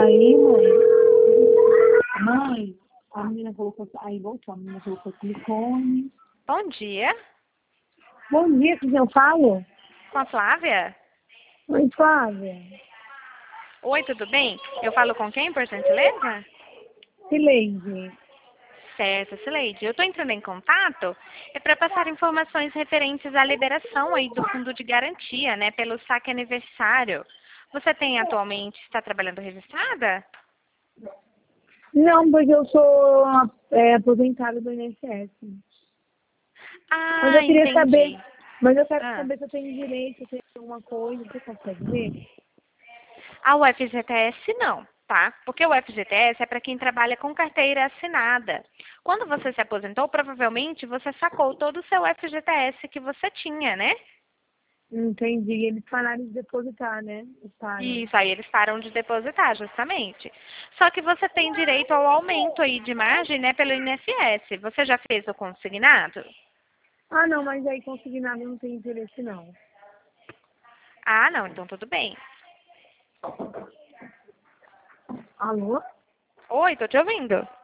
Aí, mãe. Mãe, a menina colocou. Aí voltou, a menina colocou silicone. Bom dia. Bom dia, que eu falo? Com a Flávia? Oi, Flávia. Oi, tudo bem? Eu falo com quem, por gentileza? Sileide. Certo, Sileide. Eu estou entrando em contato para passar informações referentes à liberação aí do fundo de garantia, né, pelo saque aniversário. Você tem atualmente, está trabalhando registrada? Não, porque eu sou aposentada do INSS. Mas Ah, eu queria saber. entendi. Mas eu quero Ah. saber se eu tenho direito, se eu tenho alguma coisa. Você consegue ver? A UFGTS não, tá? Porque o FGTS é para quem trabalha com carteira assinada. Quando você se aposentou, provavelmente você sacou todo o seu FGTS que você tinha, né? Entendi. Eles pararam de depositar, né? Eles param. Isso, aí eles param de depositar, justamente. Só que você tem direito ao aumento aí de margem, né, pelo INSS. Você já fez o consignado? Ah, não, mas aí consignado não tem interesse, não. Ah, não, então tudo bem. Alô? Oi, tô te ouvindo.